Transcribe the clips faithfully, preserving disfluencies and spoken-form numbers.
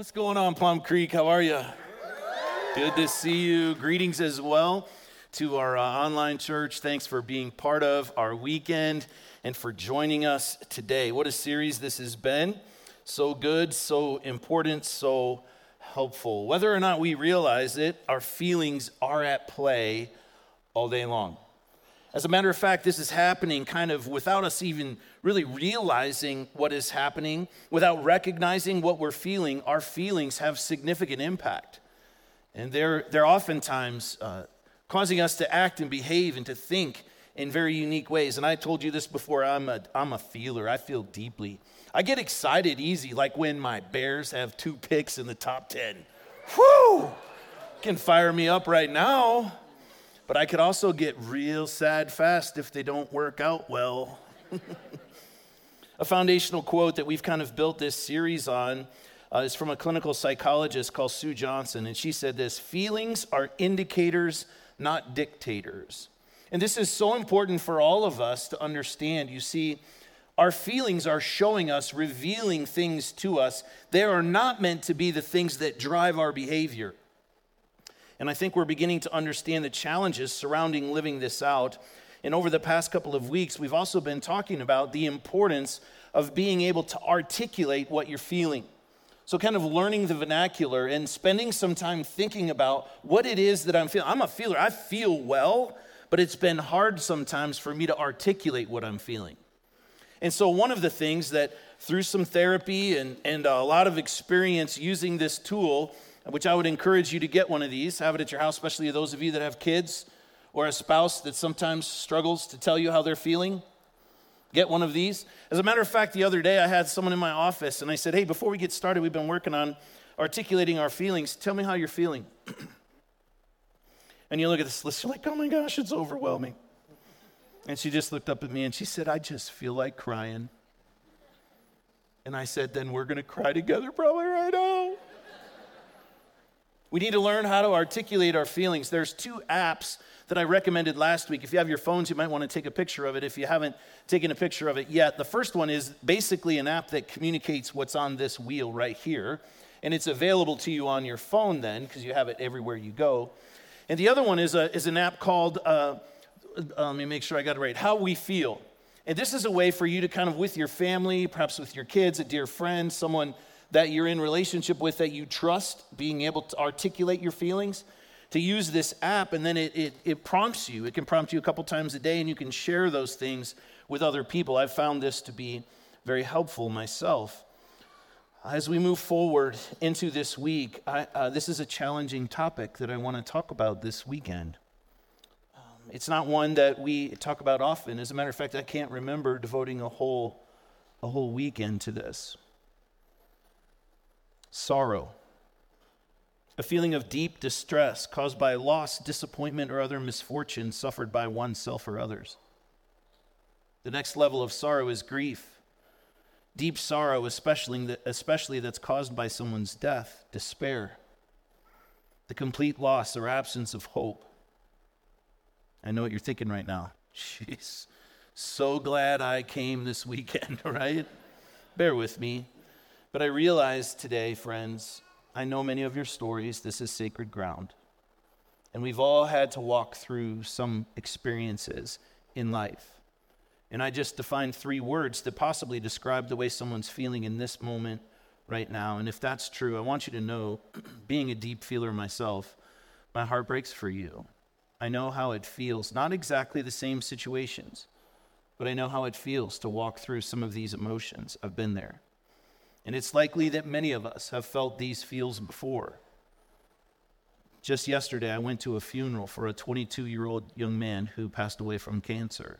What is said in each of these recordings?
What's going on, Plum Creek? How are you? Good to see you. Greetings as well to our uh, online church. Thanks for being part of our weekend and for joining us today. What a series this has been. So good, so important, so helpful. Whether or not we realize it, our feelings are at play all day long. As a matter of fact, this is happening kind of without us even really realizing what is happening, without recognizing what we're feeling. Our feelings have significant impact. And they're, they're oftentimes uh, causing us to act and behave and to think in very unique ways. And I told you this before, I'm a, I'm a feeler. I feel deeply. I get excited easy, like when my Bears have two picks in the top ten. Whew! Can fire me up right now. But I could also get real sad fast if they don't work out well. A foundational quote that we've kind of built this series on uh, is from a clinical psychologist called Sue Johnson. And she said this: feelings are indicators, not dictators. And this is so important for all of us to understand. You see, our feelings are showing us, revealing things to us. They are not meant to be the things that drive our behavior. And I think we're beginning to understand the challenges surrounding living this out. And over the past couple of weeks, we've also been talking about the importance of being able to articulate what you're feeling. So kind of learning the vernacular and spending some time thinking about what it is that I'm feeling. I'm a feeler. I feel well, but it's been hard sometimes for me to articulate what I'm feeling. And so one of the things that through some therapy and, and a lot of experience using this tool, which I would encourage you to get one of these, have it at your house, especially those of you that have kids or a spouse that sometimes struggles to tell you how they're feeling. Get one of these. As a matter of fact, the other day I had someone in my office and I said, hey, before we get started, we've been working on articulating our feelings. Tell me how you're feeling. And you look at this list, you're like, oh my gosh, it's overwhelming. And she just looked up at me and she said, I just feel like crying. And I said, then we're going to cry together probably right now. We need to learn how to articulate our feelings. There's two apps that I recommended last week. If you have your phones, you might want to take a picture of it if you haven't taken a picture of it yet. The first one is basically an app that communicates what's on this wheel right here. And it's available to you on your phone then because you have it everywhere you go. And the other one is, a, is an app called, uh, uh, let me make sure I got it right, How We Feel. And this is a way for you to kind of with your family, perhaps with your kids, a dear friend, someone that you're in relationship with that you trust, being able to articulate your feelings, to use this app, and then it, it, it prompts you. It can prompt you a couple times a day, and you can share those things with other people. I've found this to be very helpful myself. As we move forward into this week, I, uh, this is a challenging topic that I want to talk about this weekend. Um, it's not one that we talk about often. As a matter of fact, I can't remember devoting a whole, a whole weekend to this. Sorrow, a feeling of deep distress caused by loss, disappointment, or other misfortune suffered by oneself or others. The next level of sorrow is grief. Deep sorrow, especially, especially that's caused by someone's death, despair, the complete loss or absence of hope. I know what you're thinking right now. Jeez, so glad I came this weekend, right? Bear with me. But I realize today, friends, I know many of your stories. This is sacred ground. And we've all had to walk through some experiences in life. And I just defined three words that possibly describe the way someone's feeling in this moment right now. And if that's true, I want you to know, being a deep feeler myself, my heart breaks for you. I know how it feels, not exactly the same situations, but I know how it feels to walk through some of these emotions. I've been there. And it's likely that many of us have felt these feels before. Just yesterday, I went to a funeral for a twenty-two-year-old young man who passed away from cancer.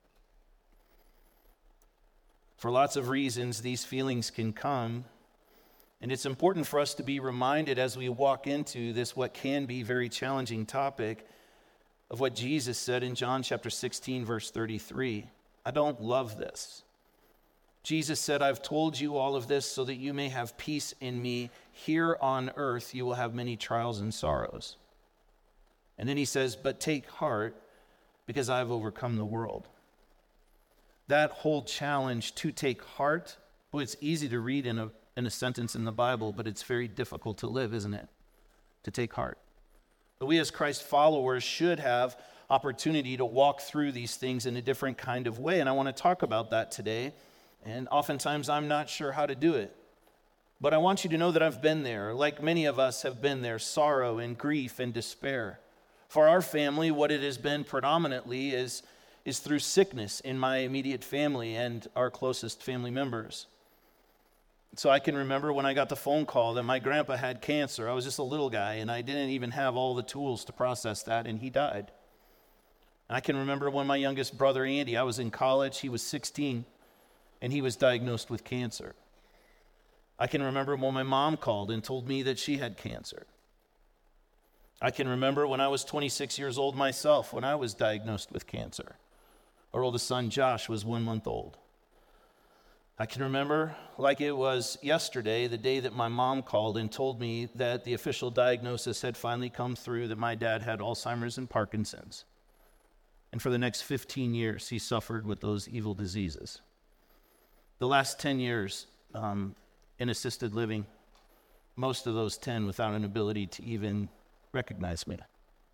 For lots of reasons, these feelings can come, and it's important for us to be reminded as we walk into this, what can be very challenging topic, of what Jesus said in John chapter sixteen, verse thirty-three. I don't love this. Jesus said, I've told you all of this so that you may have peace in me. Here on earth you will have many trials and sorrows. And then he says, but take heart because I've overcome the world. That whole challenge to take heart, boy, it's easy to read in a in a sentence in the Bible, but it's very difficult to live, isn't it? To take heart. But we as Christ followers should have opportunity to walk through these things in a different kind of way. And I want to talk about that today. And oftentimes I'm not sure how to do it. But I want you to know that I've been there, like many of us have been there, sorrow and grief and despair. For our family, what it has been predominantly is, is through sickness in my immediate family and our closest family members. So I can remember when I got the phone call that my grandpa had cancer. I was just a little guy, and I didn't even have all the tools to process that, and he died. And I can remember when my youngest brother, Andy, I was in college, he was sixteen, and he was diagnosed with cancer. I can remember when my mom called and told me that she had cancer. I can remember when I was twenty-six years old myself, when I was diagnosed with cancer. Our oldest son, Josh, was one month old. I can remember like it was yesterday, the day that my mom called and told me that the official diagnosis had finally come through, that my dad had Alzheimer's and Parkinson's. And for the next fifteen years, he suffered with those evil diseases. The last ten years um, in assisted living, most of those ten without an ability to even recognize me.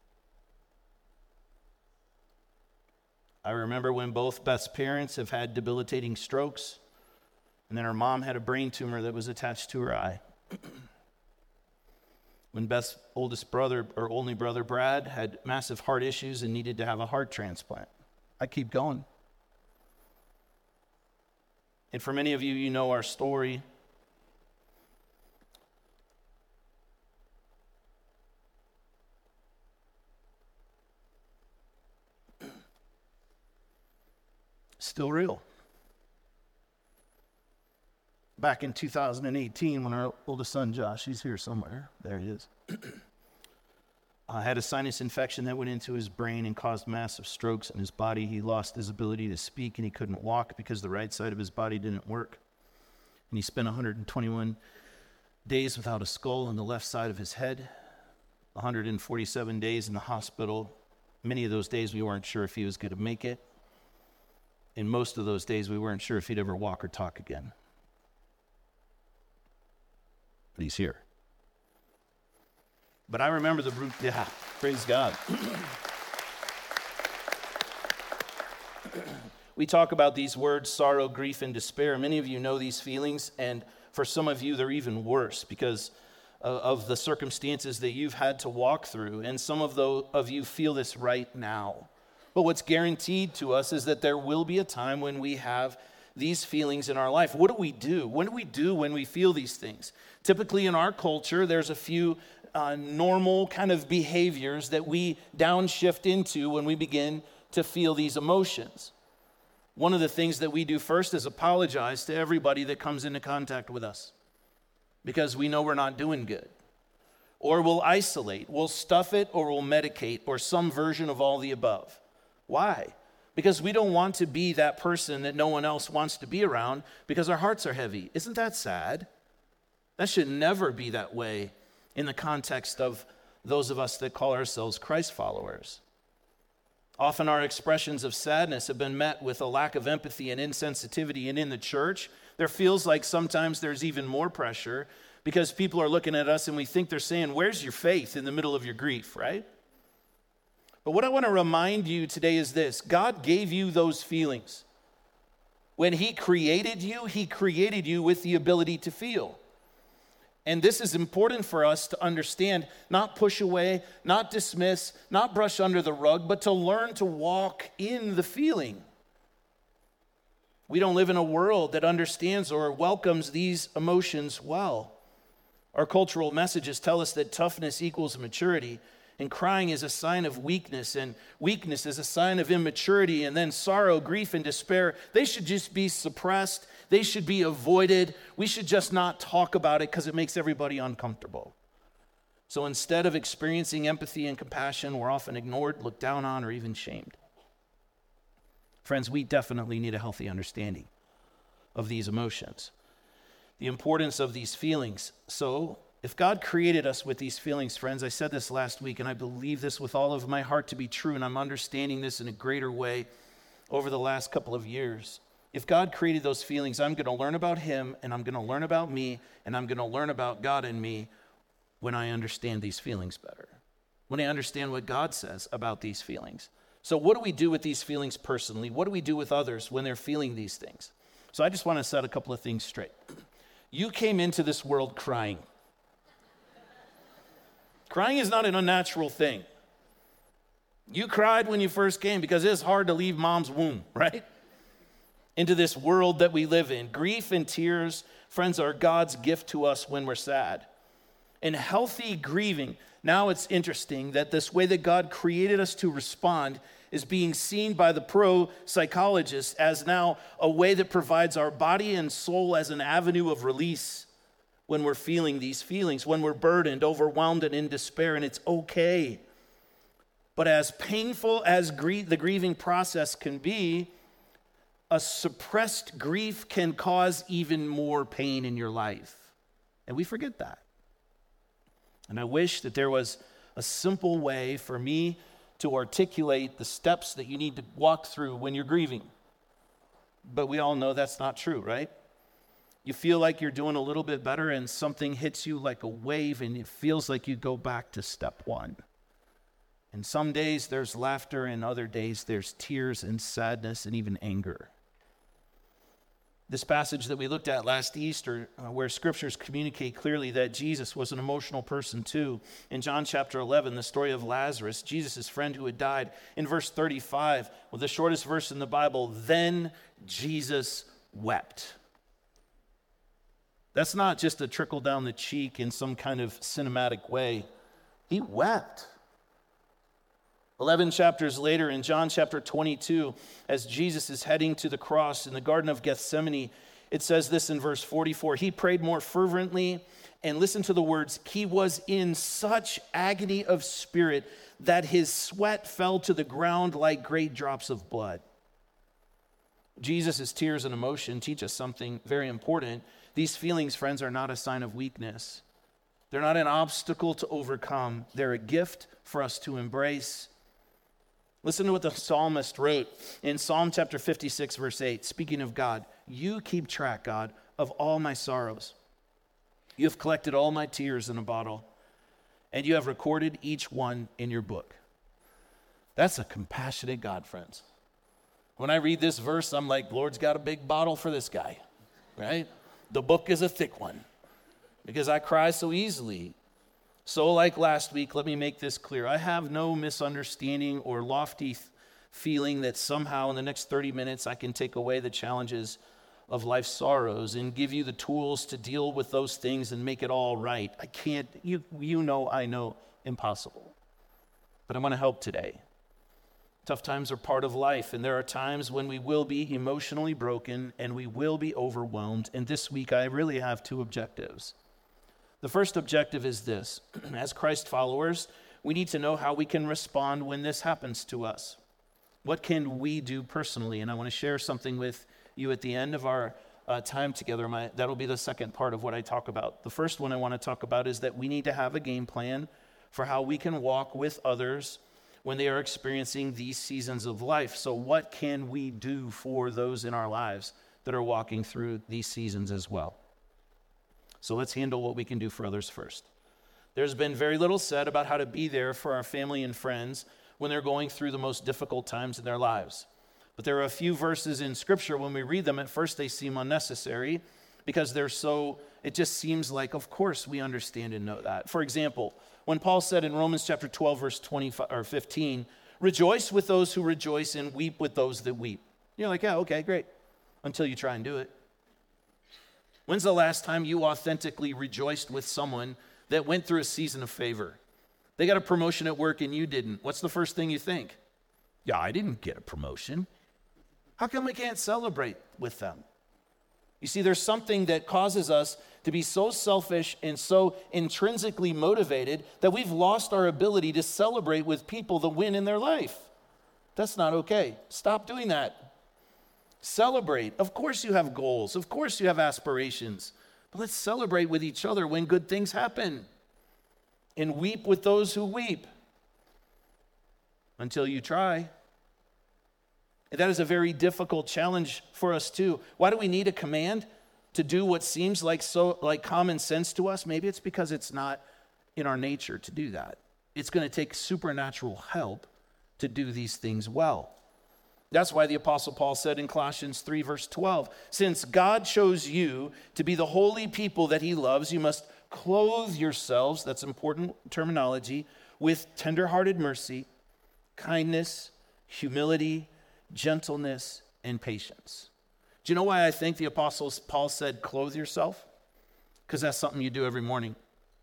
I remember when both Beth's parents have had debilitating strokes, and then her mom had a brain tumor that was attached to her eye. When Beth's oldest brother, or only brother, Brad, had massive heart issues and needed to have a heart transplant. I keep going. And for many of you, you know our story. Still real. Back in two thousand eighteen, when our oldest son, Josh, he's here somewhere. There he is. uh, had a sinus infection that went into his brain and caused massive strokes in his body. He lost his ability to speak, and he couldn't walk because the right side of his body didn't work. And he spent one hundred twenty-one days without a skull on the left side of his head, one hundred forty-seven days in the hospital. Many of those days we weren't sure if he was going to make it. In most of those days we weren't sure if he'd ever walk or talk again. But he's here. But I remember the brute, yeah, praise God. We talk about these words, sorrow, grief, and despair. Many of you know these feelings, and for some of you, they're even worse because of the circumstances that you've had to walk through, and some of those of you feel this right now. But what's guaranteed to us is that there will be a time when we have these feelings in our life. What do we do? What do we do when we feel these things? Typically in our culture, there's a few uh, normal kind of behaviors that we downshift into when we begin to feel these emotions. One of the things that we do first is apologize to everybody that comes into contact with us because we know we're not doing good. Or we'll isolate, we'll stuff it, or we'll medicate, or some version of all the above. Why? Because we don't want to be that person that no one else wants to be around because our hearts are heavy. Isn't that sad? That should never be that way in the context of those of us that call ourselves Christ followers. Often our expressions of sadness have been met with a lack of empathy and insensitivity, and in the church, there feels like sometimes there's even more pressure because people are looking at us and we think they're saying, "Where's your faith in the middle of your grief," right? But what I want to remind you today is this: God gave you those feelings. When He created you, He created you with the ability to feel. And this is important for us to understand, not push away, not dismiss, not brush under the rug, but to learn to walk in the feeling. We don't live in a world that understands or welcomes these emotions well. Our cultural messages tell us that toughness equals maturity, and crying is a sign of weakness, and weakness is a sign of immaturity, and then sorrow, grief, and despair, they should just be suppressed. They should be avoided. We should just not talk about it because it makes everybody uncomfortable. So instead of experiencing empathy and compassion, we're often ignored, looked down on, or even shamed. Friends, we definitely need a healthy understanding of these emotions, the importance of these feelings. So if God created us with these feelings, friends, I said this last week, and I believe this with all of my heart to be true, and I'm understanding this in a greater way over the last couple of years. If God created those feelings, I'm going to learn about him, and I'm going to learn about me, and I'm going to learn about God and me when I understand these feelings better, when I understand what God says about these feelings. So what do we do with these feelings personally? What do we do with others when they're feeling these things? So I just want to set a couple of things straight. You came into this world crying. Crying is not an unnatural thing. You cried when you first came because it's hard to leave mom's womb, right? Into this world that we live in. Grief and tears, friends, are God's gift to us when we're sad. And healthy grieving, now it's interesting that this way that God created us to respond is being seen by the pro-psychologists as now a way that provides our body and soul as an avenue of release when we're feeling these feelings, when we're burdened, overwhelmed, and in despair, and it's okay. But as painful as grie- the grieving process can be, a suppressed grief can cause even more pain in your life. And we forget that. And I wish that there was a simple way for me to articulate the steps that you need to walk through when you're grieving. But we all know that's not true, right? You feel like you're doing a little bit better and something hits you like a wave and it feels like you go back to step one. And some days there's laughter and other days there's tears and sadness and even anger. This passage that we looked at last Easter, uh, where scriptures communicate clearly that Jesus was an emotional person too. In John chapter eleven, the story of Lazarus, Jesus' friend who had died. In verse thirty-five, well, the shortest verse in the Bible, then Jesus wept. That's not just a trickle down the cheek in some kind of cinematic way. He wept. Eleven chapters later, in John chapter twenty-two, as Jesus is heading to the cross in the Garden of Gethsemane, it says this in verse forty-four, he prayed more fervently, and listen to the words, he was in such agony of spirit that his sweat fell to the ground like great drops of blood. Jesus' tears and emotion teach us something very important. These feelings, friends, are not a sign of weakness. They're not an obstacle to overcome. They're a gift for us to embrace. Listen to what the psalmist wrote in Psalm chapter fifty-six, verse eight. Speaking of God, you keep track, God, of all my sorrows. You have collected all my tears in a bottle, and you have recorded each one in your book. That's a compassionate God, friends. When I read this verse, I'm like, Lord's got a big bottle for this guy, right? The book is a thick one because I cry so easily. So like last week, let me make this clear. I have no misunderstanding or lofty th- feeling that somehow in the next thirty minutes I can take away the challenges of life's sorrows and give you the tools to deal with those things and make it all right. I can't, you, you know, I know, impossible. But I'm going to help today. Tough times are part of life, and there are times when we will be emotionally broken and we will be overwhelmed. And this week I really have two objectives. The first objective is this. As Christ followers, we need to know how we can respond when this happens to us. What can we do personally? And I want to share something with you at the end of our uh, time together. My, that'll be the second part of what I talk about. The first one I want to talk about is that we need to have a game plan for how we can walk with others when they are experiencing these seasons of life. So what can we do for those in our lives that are walking through these seasons as well? So let's handle what we can do for others first. There's been very little said about how to be there for our family and friends when they're going through the most difficult times in their lives. But there are a few verses in Scripture, when we read them, at first they seem unnecessary because they're so, it just seems like, of course, we understand and know that. For example, when Paul said in Romans chapter twelve, verse twenty-five or fifteen, rejoice with those who rejoice and weep with those that weep. You're like, yeah, okay, great, until you try and do it. When's the last time you authentically rejoiced with someone that went through a season of favor? They got a promotion at work and you didn't. What's the first thing you think? Yeah, I didn't get a promotion. How come we can't celebrate with them? You see, there's something that causes us to be so selfish and so intrinsically motivated that we've lost our ability to celebrate with people the win in their life. That's not okay. Stop doing that. Celebrate. Of course you have goals. Of course you have aspirations. But let's celebrate with each other when good things happen. And weep with those who weep. Until you try. That is a very difficult challenge for us too. Why do we need a command to do what seems like so like common sense to us? Maybe it's because it's not in our nature to do that. It's going to take supernatural help to do these things well. That's why the Apostle Paul said in Colossians three, verse twelve, since God chose you to be the holy people that he loves, you must clothe yourselves, that's important terminology, with tenderhearted mercy, kindness, humility, gentleness, and patience. Do you know why I think the Apostle Paul said clothe yourself? Because that's something you do every morning.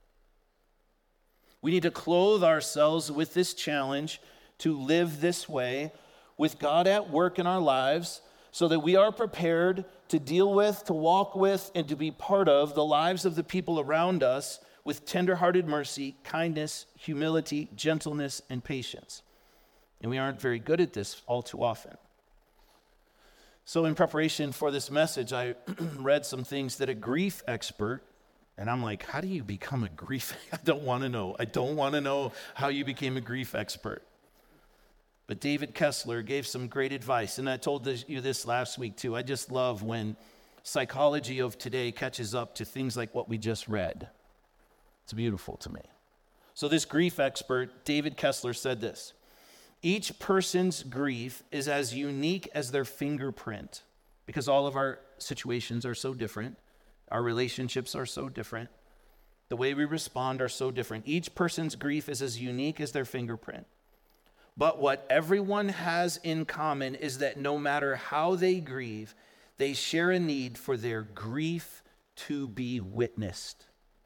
We need to clothe ourselves with this challenge to live this way, with God at work in our lives, so that we are prepared to deal with, to walk with, and to be part of the lives of the people around us with tenderhearted mercy, kindness, humility, gentleness, and patience. And we aren't very good at this all too often. So in preparation for this message, I read some things that a grief expert, and I'm like, how do you become a grief? I don't want to know. I don't want to know how you became a grief expert. But David Kessler gave some great advice, and I told this, you this last week too. I just love when psychology of today catches up to things like what we just read. It's beautiful to me. So this grief expert, David Kessler, said this: each person's grief is as unique as their fingerprint, because all of our situations are so different. Our relationships are so different. The way we respond are so different. Each person's grief is as unique as their fingerprint. But what everyone has in common is that no matter how they grieve, they share a need for their grief to be witnessed.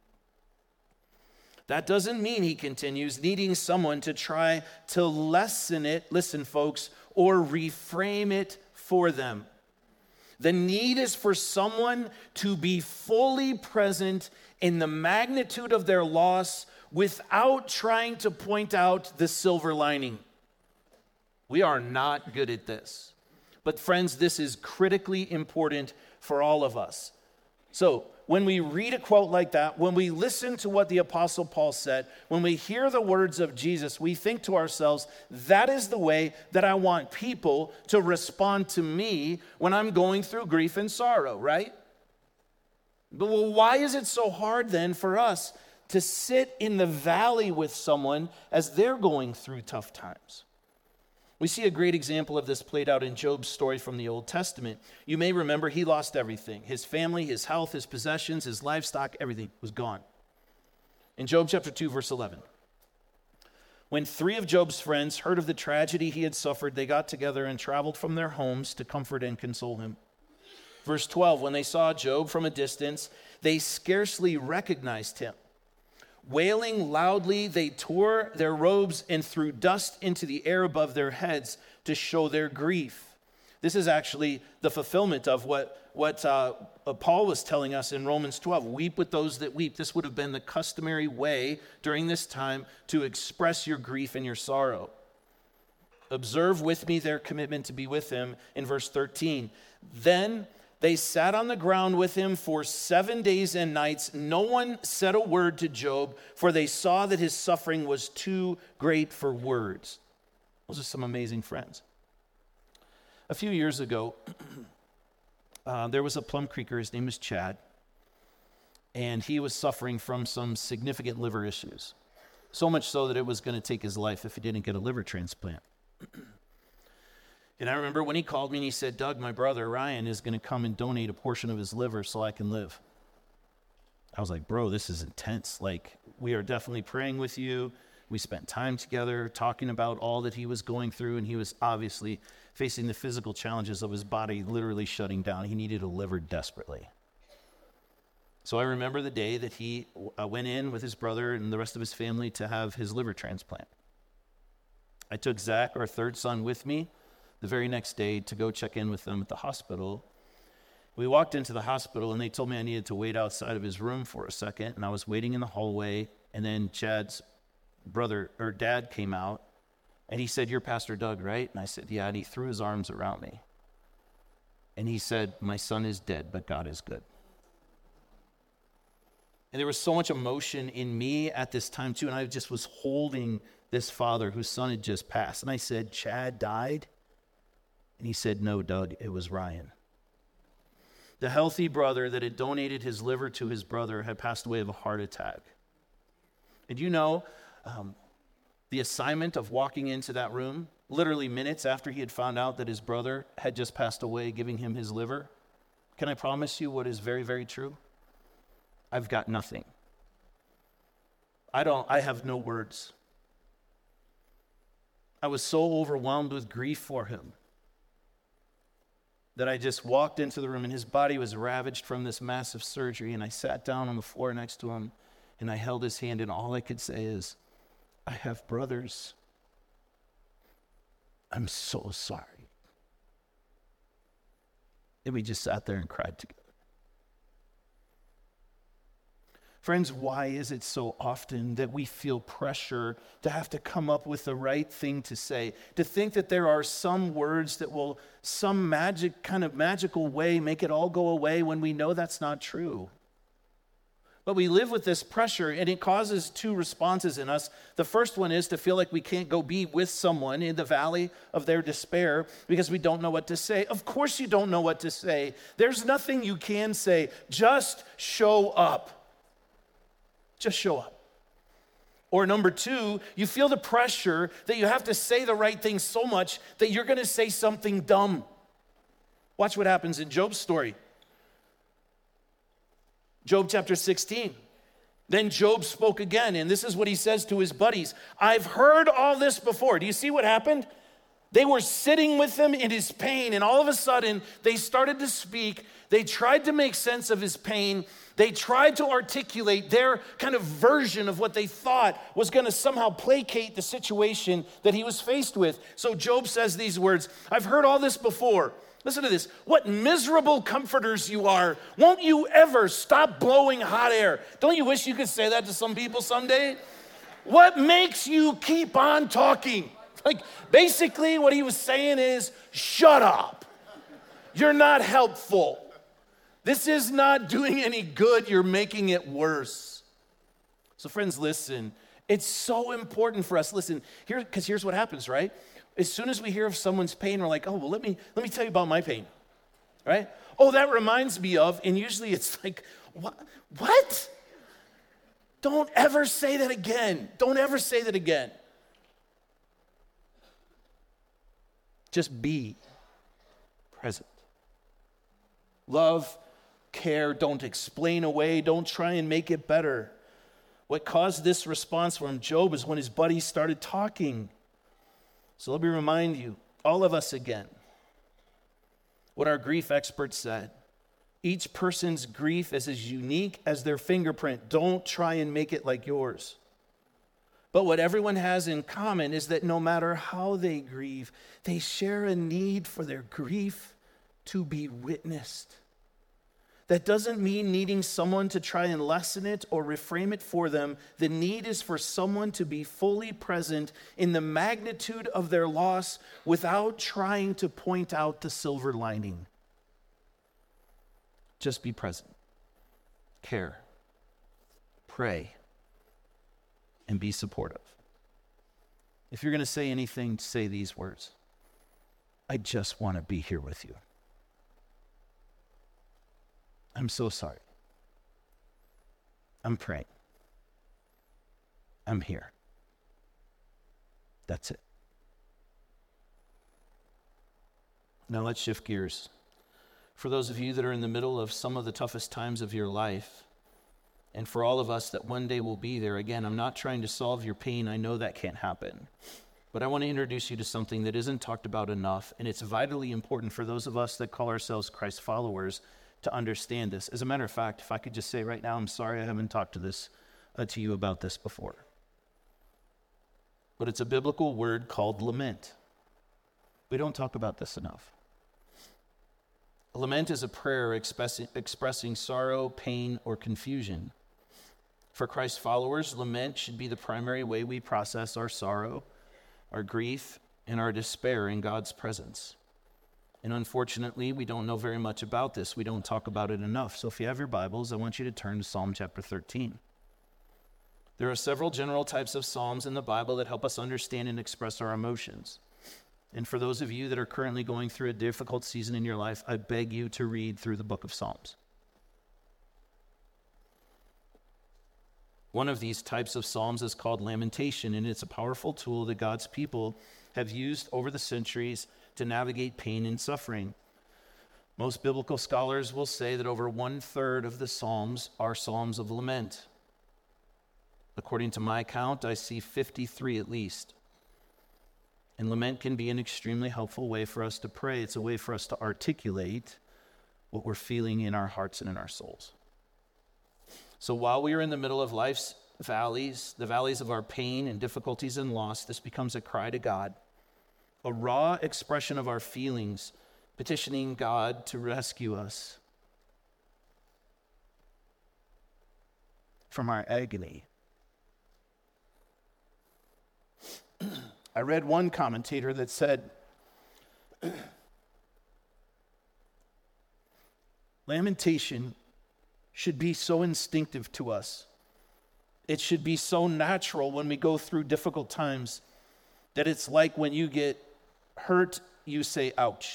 That doesn't mean, he continues, needing someone to try to lessen it, listen folks, or reframe it for them. The need is for someone to be fully present in the magnitude of their loss without trying to point out the silver lining. We are not good at this. But friends, this is critically important for all of us. So when we read a quote like that, when we listen to what the Apostle Paul said, when we hear the words of Jesus, we think to ourselves, that is the way that I want people to respond to me when I'm going through grief and sorrow, right? But well, why is it so hard then for us to sit in the valley with someone as they're going through tough times? We see a great example of this played out in Job's story from the Old Testament. You may remember he lost everything. His family, his health, his possessions, his livestock, everything was gone. In Job chapter two, verse eleven, when three of Job's friends heard of the tragedy he had suffered, they got together and traveled from their homes to comfort and console him. Verse twelve, when they saw Job from a distance, they scarcely recognized him. Wailing loudly, they tore their robes and threw dust into the air above their heads to show their grief. This is actually the fulfillment of what, what uh, Paul was telling us in Romans twelve. Weep with those that weep. This would have been the customary way during this time to express your grief and your sorrow. Observe with me their commitment to be with him in verse thirteen. Then they sat on the ground with him for seven days and nights. No one said a word to Job, for they saw that his suffering was too great for words. Those are some amazing friends. A few years ago, uh, there was a Plum Creeker. His name was Chad, and he was suffering from some significant liver issues, so much so that it was going to take his life if he didn't get a liver transplant. And I remember when he called me and he said, Doug, my brother Ryan is going to come and donate a portion of his liver so I can live. I was like, bro, this is intense. Like, we are definitely praying with you. We spent time together talking about all that he was going through, and he was obviously facing the physical challenges of his body literally shutting down. He needed a liver desperately. So I remember the day that he uh, went in with his brother and the rest of his family to have his liver transplant. I took Zach, our third son, with me the very next day to go check in with them at the hospital. We walked into the hospital and they told me I needed to wait outside of his room for a second, and I was waiting in the hallway, and then Chad's brother or dad came out and he said, you're Pastor Doug, right? And I said, yeah, and he threw his arms around me. And he said, my son is dead, but God is good. And there was so much emotion in me at this time too, and I just was holding this father whose son had just passed. And I said, Chad died, And he said, no, Doug, it was Ryan. The healthy brother that had donated his liver to his brother had passed away of a heart attack. And you know, um, the assignment of walking into that room, literally minutes after he had found out that his brother had just passed away, giving him his liver, can I promise you what is very, very true? I've got nothing. I don't, I have no words. I was so overwhelmed with grief for him that I just walked into the room, and his body was ravaged from this massive surgery, and I sat down on the floor next to him, and I held his hand, and all I could say is, I have brothers. I'm so sorry. And we just sat there and cried together. Friends, why is it so often that we feel pressure to have to come up with the right thing to say? To think that there are some words that will, some magic, kind of magical way, make it all go away when we know that's not true. But we live with this pressure, and it causes two responses in us. The first one is to feel like we can't go be with someone in the valley of their despair because we don't know what to say. Of course you don't know what to say. There's nothing you can say. Just show up. Just show up. Or number two, you feel the pressure that you have to say the right thing so much that you're going to say something dumb. Watch what happens in Job's story. Job chapter sixteen. Then Job spoke again, and this is what he says to his buddies. I've heard all this before. Do you see what happened? They were sitting with him in his pain, and all of a sudden, they started to speak. They tried to make sense of his pain. They tried to articulate their kind of version of what they thought was going to somehow placate the situation that he was faced with. So Job says these words, I've heard all this before. Listen to this. What miserable comforters you are. Won't you ever stop blowing hot air? Don't you wish you could say that to some people someday? What makes you keep on talking? Like, basically what he was saying is, shut up. You're not helpful. This is not doing any good. You're making it worse. So friends, listen. It's so important for us. Listen, here, because here's what happens, right? As soon as we hear of someone's pain, we're like, oh, well, let me let me tell you about my pain, right? Oh, that reminds me of, and usually it's like, what? What? Don't ever say that again. Don't ever say that again. Just be present. Love, care, don't explain away, don't try and make it better. What caused this response from Job is when his buddies started talking. So let me remind you, all of us again, what our grief experts said. Each person's grief is as unique as their fingerprint. Don't try and make it like yours. But what everyone has in common is that no matter how they grieve, they share a need for their grief to be witnessed. That doesn't mean needing someone to try and lessen it or reframe it for them. The need is for someone to be fully present in the magnitude of their loss without trying to point out the silver lining. Just be present, care, pray, and be supportive. If you're going to say anything, say these words. I just want to be here with you. I'm so sorry. I'm praying. I'm here. That's it. Now let's shift gears. For those of you that are in the middle of some of the toughest times of your life, and for all of us that one day will be there, again, I'm not trying to solve your pain. I know that can't happen. But I want to introduce you to something that isn't talked about enough, and it's vitally important for those of us that call ourselves Christ followers to understand this. As a matter of fact, if I could just say right now, I'm sorry I haven't talked to this uh, to you about this before. But it's a biblical word called lament. We don't talk about this enough. A lament is a prayer expressing, expressing sorrow, pain, or confusion. For Christ followers, lament should be the primary way we process our sorrow, our grief, and our despair in God's presence. And unfortunately, we don't know very much about this. We don't talk about it enough. So if you have your Bibles, I want you to turn to Psalm chapter thirteen. There are several general types of psalms in the Bible that help us understand and express our emotions. And for those of you that are currently going through a difficult season in your life, I beg you to read through the book of Psalms. One of these types of psalms is called lamentation, and it's a powerful tool that God's people have used over the centuries to navigate pain and suffering. Most biblical scholars will say that over one-third of the psalms are psalms of lament. According to my count, I see fifty-three at least. And lament can be an extremely helpful way for us to pray. It's a way for us to articulate what we're feeling in our hearts and in our souls. So while we are in the middle of life's valleys, the valleys of our pain and difficulties and loss, this becomes a cry to God, a raw expression of our feelings, petitioning God to rescue us from our agony. I read one commentator that said, lamentation should be so instinctive to us. It should be so natural when we go through difficult times that it's like when you get hurt, you say, ouch.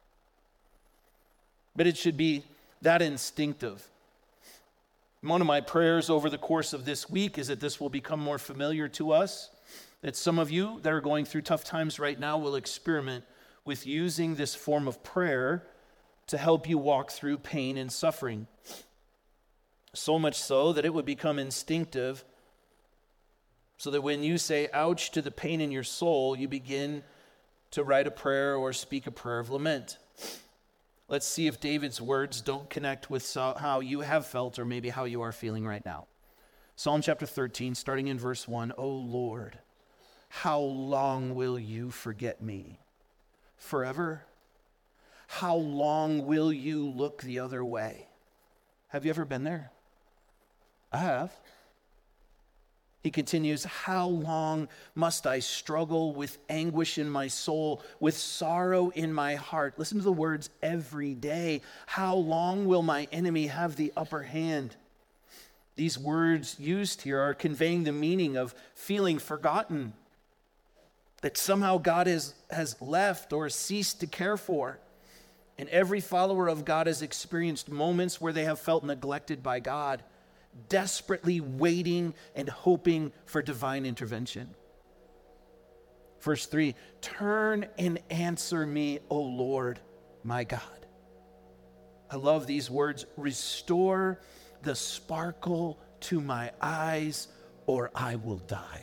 But it should be that instinctive. One of my prayers over the course of this week is that this will become more familiar to us, that some of you that are going through tough times right now will experiment with using this form of prayer to help you walk through pain and suffering. So much so that it would become instinctive, so that when you say ouch to the pain in your soul, you begin to write a prayer or speak a prayer of lament. Let's see if David's words don't connect with how you have felt or maybe how you are feeling right now. Psalm chapter thirteen, starting in verse one, O Lord, how long will you forget me? Forever? How long will you look the other way? Have you ever been there? I have. He continues, how long must I struggle with anguish in my soul, with sorrow in my heart? Listen to the words, every day. How long will my enemy have the upper hand? These words used here are conveying the meaning of feeling forgotten, that somehow God has, has left or ceased to care for. And every follower of God has experienced moments where they have felt neglected by God, desperately waiting and hoping for divine intervention. Verse three, turn and answer me, O Lord, my God. I love these words. Restore the sparkle to my eyes, or I will die.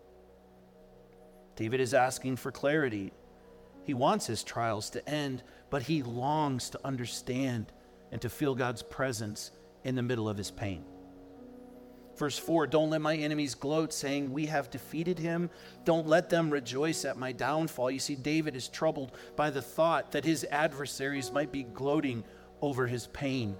David is asking for clarity. He wants his trials to end, but he longs to understand and to feel God's presence in the middle of his pain. Verse four, don't let my enemies gloat, saying, we have defeated him. Don't let them rejoice at my downfall. You see, David is troubled by the thought that his adversaries might be gloating over his pain.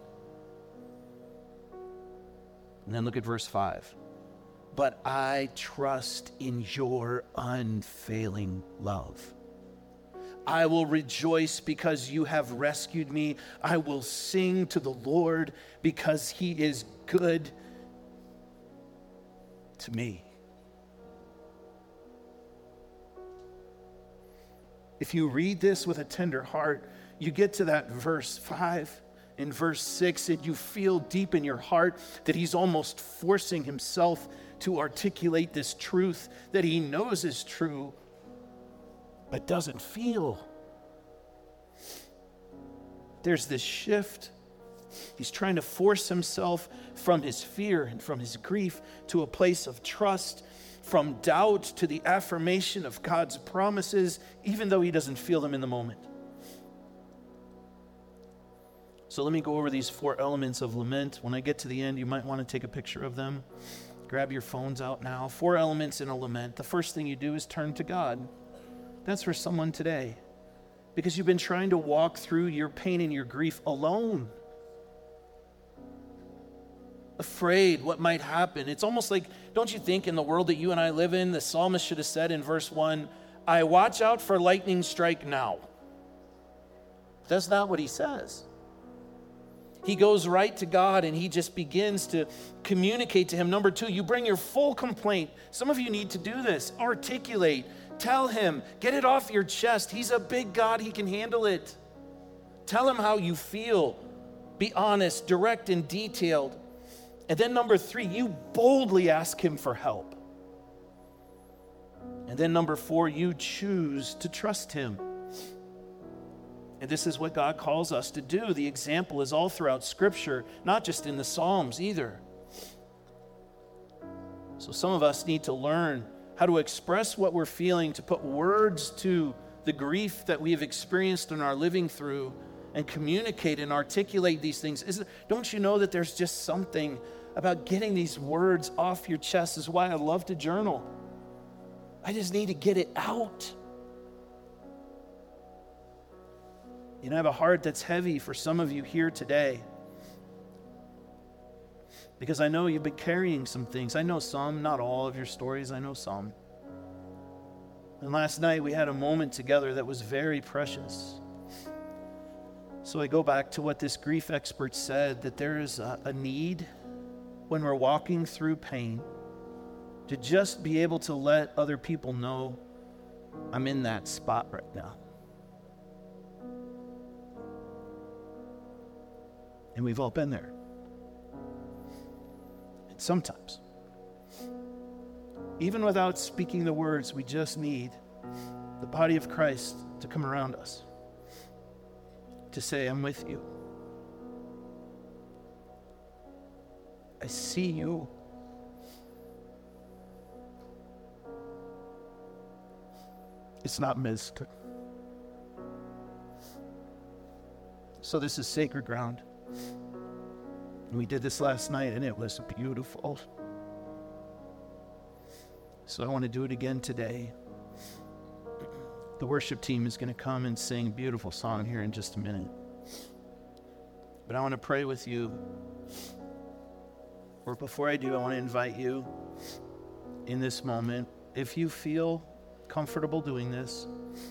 And then look at verse five. But I trust in your unfailing love. I will rejoice because you have rescued me. I will sing to the Lord because he is good to me. If you read this with a tender heart, you get to that verse five and verse six, and you feel deep in your heart that he's almost forcing himself to articulate this truth that he knows is true, but doesn't feel. There's this shift. He's trying to force himself from his fear and from his grief to a place of trust, from doubt to the affirmation of God's promises, even though he doesn't feel them in the moment. So let me go over these four elements of lament. When I get to the end, you might want to take a picture of them. Grab your phones out now. Four elements in a lament. The first thing you do is turn to God. That's for someone today, because you've been trying to walk through your pain and your grief alone. Afraid what might happen. It's almost like, don't you think in the world that you and I live in, the psalmist should have said in verse one, I watch out for lightning strike now. That's not what he says. He goes right to God and he just begins to communicate to him. Number two, you bring your full complaint. Some of you need to do this. Articulate. Tell him. Get it off your chest. He's a big God. He can handle it. Tell him how you feel. Be honest, direct, and detailed. And then number three, you boldly ask him for help. And then number four, you choose to trust him. And this is what God calls us to do. The example is all throughout Scripture, not just in the Psalms either. So some of us need to learn how to express what we're feeling, to put words to the grief that we have experienced and are living through, and communicate and articulate these things. Isn't, don't you know that there's just something about getting these words off your chest? This is why I love to journal. I just need to get it out. You know, I have a heart that's heavy for some of you here today, because I know you've been carrying some things. I know some, not all of your stories. I know some. And last night we had a moment together that was very precious. So I go back to what this grief expert said, that there is a, a need when we're walking through pain to just be able to let other people know I'm in that spot right now. And we've all been there. And sometimes, even without speaking the words, we just need the body of Christ to come around us, to say, I'm with you. I see you. It's not missed. So this is sacred ground. We did this last night and it was beautiful. So I want to do it again today. The worship team is going to come and sing a beautiful song here in just a minute. But I want to pray with you. Or before I do, I want to invite you in this moment, if you feel comfortable doing this,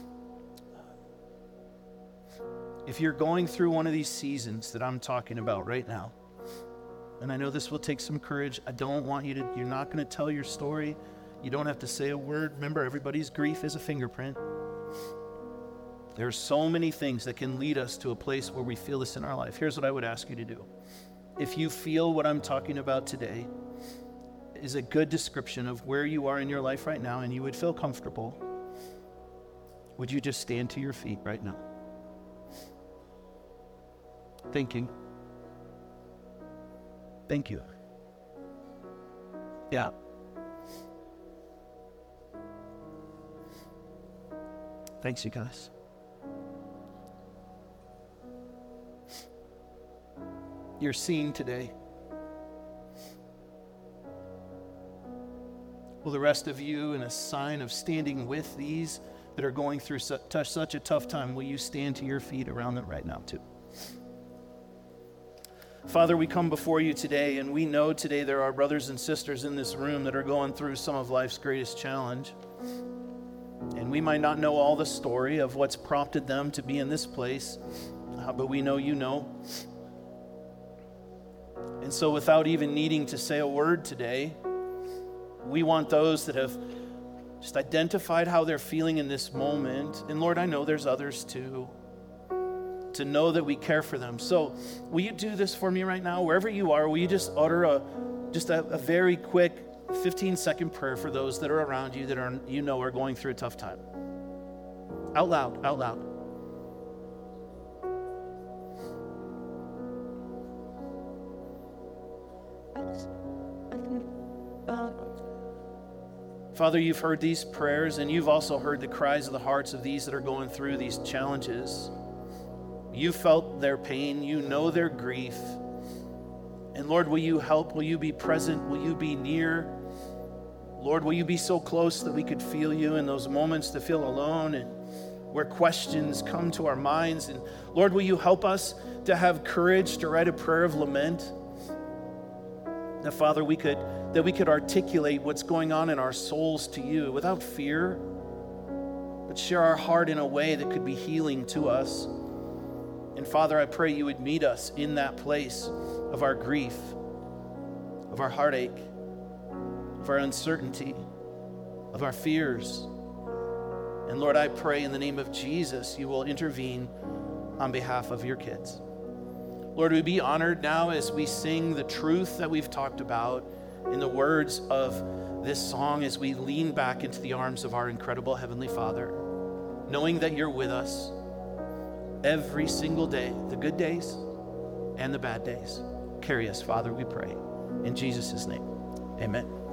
if you're going through one of these seasons that I'm talking about right now, and I know this will take some courage. I don't want you to, you're not going to tell your story. You don't have to say a word. Remember, everybody's grief is a fingerprint. There are so many things that can lead us to a place where we feel this in our life. Here's what I would ask you to do. If you feel what I'm talking about today is a good description of where you are in your life right now and you would feel comfortable, would you just stand to your feet right now? Thinking. Thank you. Yeah. Thanks, you guys. You're seen today. Will the rest of you, in a sign of standing with these that are going through su- such a tough time, will you stand to your feet around them right now too? Father, we come before you today, and we know today there are brothers and sisters in this room that are going through some of life's greatest challenge. And we might not know all the story of what's prompted them to be in this place, uh, but we know you know. And so without even needing to say a word today, we want those that have just identified how they're feeling in this moment, and Lord, I know there's others too, to know that we care for them. So will you do this for me right now? Wherever you are, will you just utter a just a, a very quick fifteen second prayer for those that are around you that are, you know, are going through a tough time? Out loud, out loud. Father, you've heard these prayers, and you've also heard the cries of the hearts of these that are going through these challenges. You felt their pain. You know their grief. And Lord, will you help? Will you be present? Will you be near? Lord, will you be so close that we could feel you in those moments to feel alone and where questions come to our minds? And Lord, will you help us to have courage to write a prayer of lament? That, Father, we could, that we could articulate what's going on in our souls to you without fear, but share our heart in a way that could be healing to us. And Father, I pray you would meet us in that place of our grief, of our heartache, of our uncertainty, of our fears. And Lord, I pray in the name of Jesus, you will intervene on behalf of your kids. Lord, we be honored now as we sing the truth that we've talked about in the words of this song, as we lean back into the arms of our incredible Heavenly Father, knowing that you're with us every single day, the good days and the bad days. Carry us, Father, we pray. In Jesus' name, amen.